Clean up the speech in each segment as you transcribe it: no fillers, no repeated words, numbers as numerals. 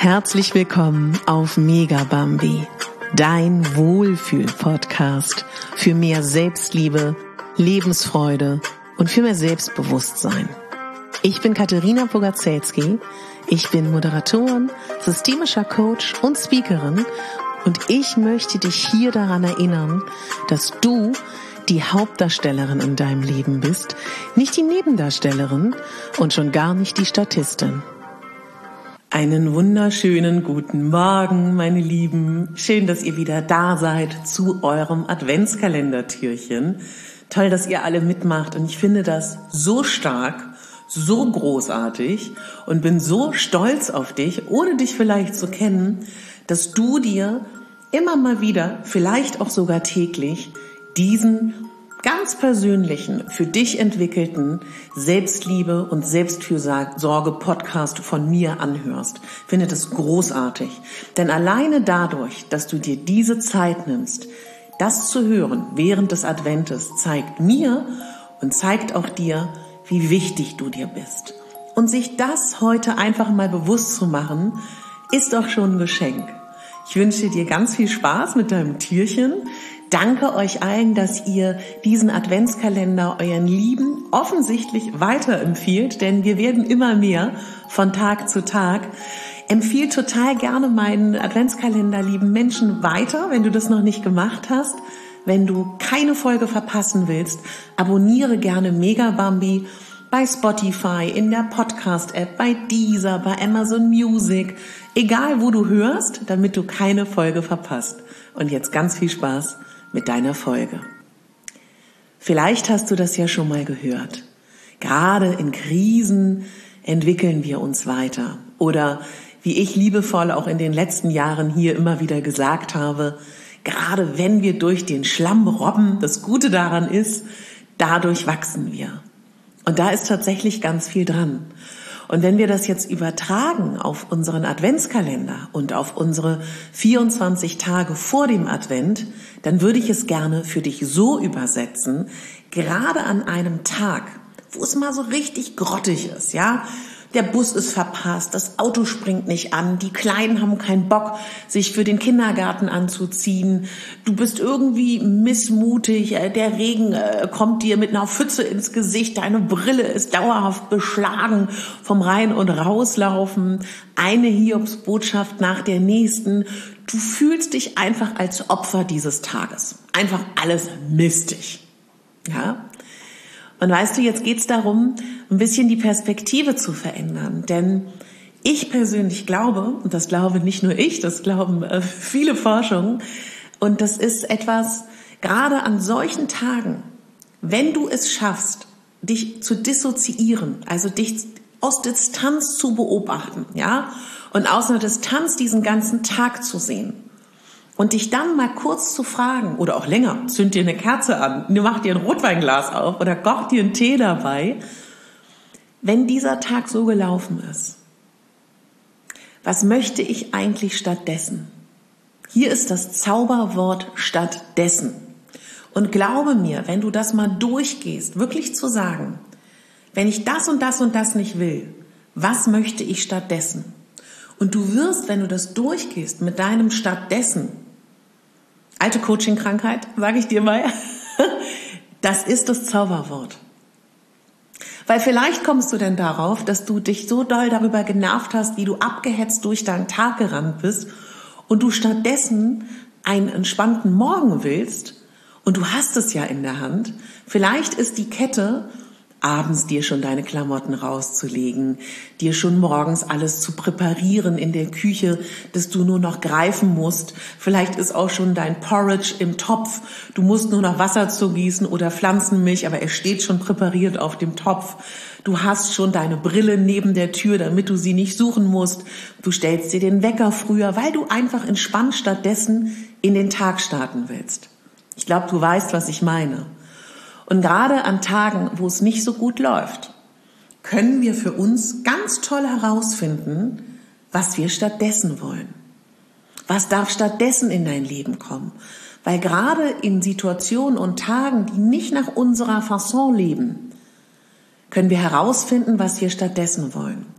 Herzlich willkommen auf Megabambi, dein Wohlfühl-Podcast für mehr Selbstliebe, Lebensfreude und für mehr Selbstbewusstsein. Ich bin Katharina Bogazelski, ich bin Moderatorin, systemischer Coach und Speakerin und ich möchte dich hier daran erinnern, dass du die Hauptdarstellerin in deinem Leben bist, nicht die Nebendarstellerin und schon gar nicht die Statistin. Einen wunderschönen guten Morgen, meine Lieben. Schön, dass ihr wieder da seid zu eurem Adventskalendertürchen. Toll, dass ihr alle mitmacht und ich finde das so stark, so großartig und bin so stolz auf dich, ohne dich vielleicht zu kennen, dass du dir immer mal wieder, vielleicht auch sogar täglich, diesen ganz persönlichen, für dich entwickelten Selbstliebe- und Selbstfürsorge-Podcast von mir anhörst. Ich finde das großartig. Denn alleine dadurch, dass du dir diese Zeit nimmst, das zu hören während des Adventes, zeigt mir und zeigt auch dir, wie wichtig du dir bist. Und sich das heute einfach mal bewusst zu machen, ist auch schon ein Geschenk. Ich wünsche dir ganz viel Spaß mit deinem Türchen. Danke euch allen, dass ihr diesen Adventskalender euren Lieben offensichtlich weiterempfiehlt, denn wir werden immer mehr von Tag zu Tag. Empfiehl total gerne meinen Adventskalender lieben Menschen weiter, wenn du das noch nicht gemacht hast. Wenn du keine Folge verpassen willst, abonniere gerne Megabambi bei Spotify, in der Podcast-App, bei Deezer, bei Amazon Music, egal wo du hörst, damit du keine Folge verpasst. Und jetzt ganz viel Spaß mit deiner Folge. Vielleicht hast du das ja schon mal gehört. Gerade in Krisen entwickeln wir uns weiter. Oder wie ich liebevoll auch in den letzten Jahren hier immer wieder gesagt habe, gerade wenn wir durch den Schlamm robben, das Gute daran ist, dadurch wachsen wir. Und da ist tatsächlich ganz viel dran. Und wenn wir das jetzt übertragen auf unseren Adventskalender und auf unsere 24 Tage vor dem Advent, dann würde ich es gerne für dich so übersetzen, gerade an einem Tag, wo es mal so richtig grottig ist, ja? Der Bus ist verpasst, das Auto springt nicht an, die Kleinen haben keinen Bock, sich für den Kindergarten anzuziehen. Du bist irgendwie missmutig, der Regen kommt dir mit einer Pfütze ins Gesicht, deine Brille ist dauerhaft beschlagen vom Rein- und Rauslaufen, eine Hiobsbotschaft nach der nächsten. Du fühlst dich einfach als Opfer dieses Tages. Einfach alles mistig, ja? Und weißt du, jetzt geht's darum, ein bisschen die Perspektive zu verändern. Denn ich persönlich glaube, und das glaube nicht nur ich, das glauben viele Forschungen, und das ist etwas, gerade an solchen Tagen, wenn du es schaffst, dich zu dissoziieren, also dich aus Distanz zu beobachten, ja, und aus einer Distanz diesen ganzen Tag zu sehen, und dich dann mal kurz zu fragen, oder auch länger, zünd dir eine Kerze an, mach dir ein Rotweinglas auf oder koch dir einen Tee dabei, wenn dieser Tag so gelaufen ist, was möchte ich eigentlich stattdessen? Hier ist das Zauberwort stattdessen. Und glaube mir, wenn du das mal durchgehst, wirklich zu sagen, wenn ich das und das und das nicht will, was möchte ich stattdessen? Und du wirst, wenn du das durchgehst mit deinem stattdessen, alte Coaching-Krankheit, sage ich dir mal, das ist das Zauberwort. Weil vielleicht kommst du denn darauf, dass du dich so doll darüber genervt hast, wie du abgehetzt durch deinen Tag gerannt bist und du stattdessen einen entspannten Morgen willst und du hast es ja in der Hand. Vielleicht ist die Kette, abends dir schon deine Klamotten rauszulegen, dir schon morgens alles zu präparieren in der Küche, dass du nur noch greifen musst. Vielleicht ist auch schon dein Porridge im Topf. Du musst nur noch Wasser zugießen oder Pflanzenmilch, aber es steht schon präpariert auf dem Topf. Du hast schon deine Brille neben der Tür, damit du sie nicht suchen musst. Du stellst dir den Wecker früher, weil du einfach entspannt stattdessen in den Tag starten willst. Ich glaube, du weißt, was ich meine. Und gerade an Tagen, wo es nicht so gut läuft, können wir für uns ganz toll herausfinden, was wir stattdessen wollen. Was darf stattdessen in dein Leben kommen? Weil gerade in Situationen und Tagen, die nicht nach unserer Fasson leben, können wir herausfinden, was wir stattdessen wollen.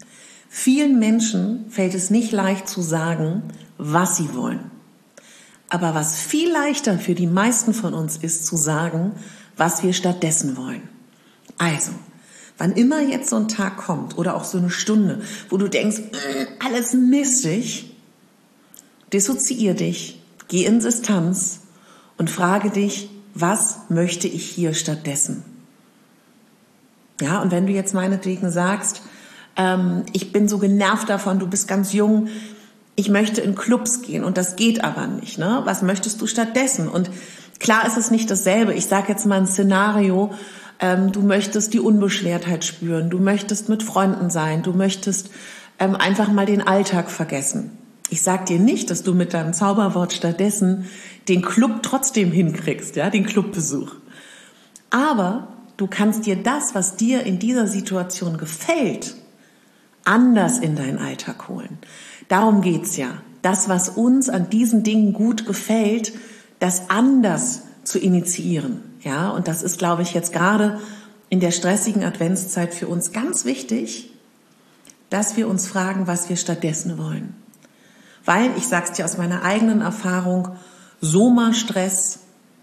Vielen Menschen fällt es nicht leicht zu sagen, was sie wollen. Aber was viel leichter für die meisten von uns ist, zu sagen, was wir stattdessen wollen. Also, wann immer jetzt so ein Tag kommt oder auch so eine Stunde, wo du denkst, alles mistig, dissoziier dich, geh in Distanz und frage dich, was möchte ich hier stattdessen? Ja, und wenn du jetzt meinetwegen sagst, ich bin so genervt davon, du bist ganz jung, ich möchte in Clubs gehen und das geht aber nicht, ne? Was möchtest du stattdessen? Und klar ist es nicht dasselbe. Ich sage jetzt mal ein Szenario, du möchtest die Unbeschwertheit spüren, du möchtest mit Freunden sein, du möchtest einfach mal den Alltag vergessen. Ich sag dir nicht, dass du mit deinem Zauberwort stattdessen den Club trotzdem hinkriegst, ja, den Clubbesuch. Aber du kannst dir das, was dir in dieser Situation gefällt, anders in deinen Alltag holen. Darum geht's ja. Das, was uns an diesen Dingen gut gefällt, das anders zu initiieren. Ja, und das ist, glaube ich, jetzt gerade in der stressigen Adventszeit für uns ganz wichtig, dass wir uns fragen, was wir stattdessen wollen. Weil, ich sag's dir aus meiner eigenen Erfahrung, Sommerstress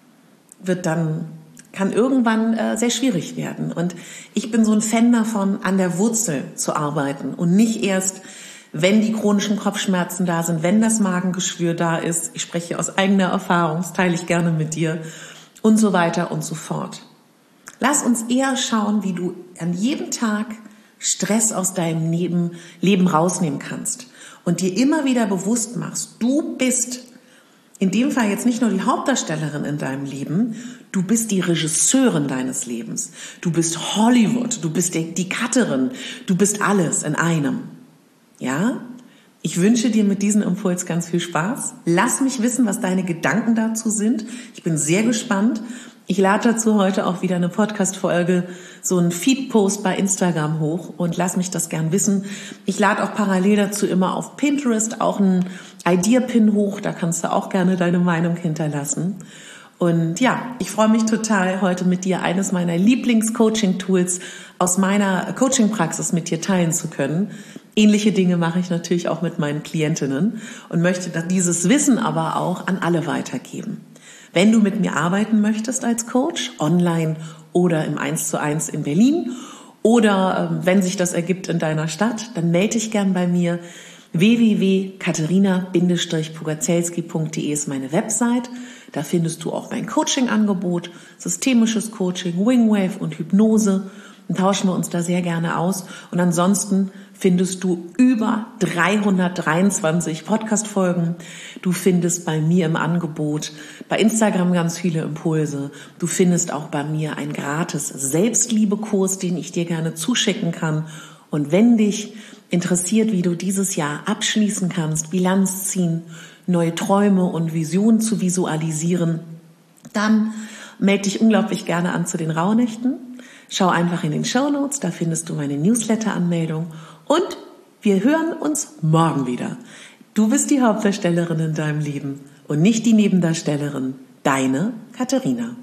kann irgendwann sehr schwierig werden. Und ich bin so ein Fan davon, an der Wurzel zu arbeiten und nicht erst, wenn die chronischen Kopfschmerzen da sind, wenn das Magengeschwür da ist. Ich spreche aus eigener Erfahrung, das teile ich gerne mit dir und so weiter und so fort. Lass uns eher schauen, wie du an jedem Tag Stress aus deinem Leben rausnehmen kannst und dir immer wieder bewusst machst, du bist in dem Fall jetzt nicht nur die Hauptdarstellerin in deinem Leben, du bist die Regisseurin deines Lebens. Du bist Hollywood, du bist die Cutterin, du bist alles in einem. Ja? Ich wünsche dir mit diesem Impuls ganz viel Spaß. Lass mich wissen, was deine Gedanken dazu sind. Ich bin sehr gespannt. Ich lade dazu heute auch wieder eine Podcast-Folge, so einen Feed-Post bei Instagram hoch und lass mich das gern wissen. Ich lade auch parallel dazu immer auf Pinterest auch einen Idea-Pin hoch, da kannst du auch gerne deine Meinung hinterlassen. Und ja, ich freue mich total, heute mit dir eines meiner Lieblings-Coaching-Tools aus meiner Coaching-Praxis mit dir teilen zu können. Ähnliche Dinge mache ich natürlich auch mit meinen Klientinnen und möchte dieses Wissen aber auch an alle weitergeben. Wenn du mit mir arbeiten möchtest als Coach, online oder im 1:1 in Berlin oder wenn sich das ergibt in deiner Stadt, dann melde dich gern bei mir. www.katerina-pugacelski.de ist meine Website. Da findest du auch mein Coaching-Angebot, systemisches Coaching, Wingwave und Hypnose. Dann tauschen wir uns da sehr gerne aus. Und ansonsten findest du über 323 Podcast-Folgen. Du findest bei mir im Angebot bei Instagram ganz viele Impulse. Du findest auch bei mir einen gratis Selbstliebe-Kurs, den ich dir gerne zuschicken kann. Und wenn dich interessiert, wie du dieses Jahr abschließen kannst, Bilanz ziehen, neue Träume und Visionen zu visualisieren, dann melde dich unglaublich gerne an zu den Rauhnächten. Schau einfach in den Shownotes, da findest du meine Newsletter-Anmeldung und wir hören uns morgen wieder. Du bist die Hauptdarstellerin in deinem Leben und nicht die Nebendarstellerin. Deine Katharina.